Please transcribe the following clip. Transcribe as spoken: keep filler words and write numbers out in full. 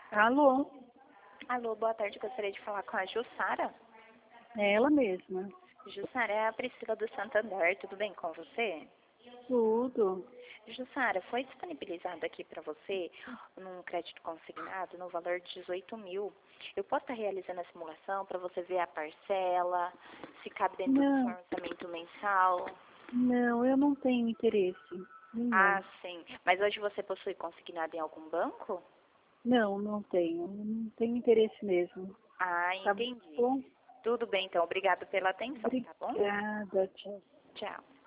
Alô, Alô, boa tarde. Gostaria de falar com a Jussara. é ela mesma. Jussara, é a Priscila do Santander. Tudo bem com você? Tudo. Jussara, foi disponibilizado aqui para você num crédito consignado no valor de dezoito mil. Eu posso estar realizando a simulação para você ver a parcela, se cabe dentro do seu Não, orçamento mensal. não, eu não tenho interesse nenhum. Ah, sim. Mas hoje você possui consignado em algum banco? Não, não tenho. Não tenho interesse mesmo. Ah, Tá entendi. bom? Tudo bem, então. Obrigado pela atenção, tá bom? Obrigada, tchau. Tchau.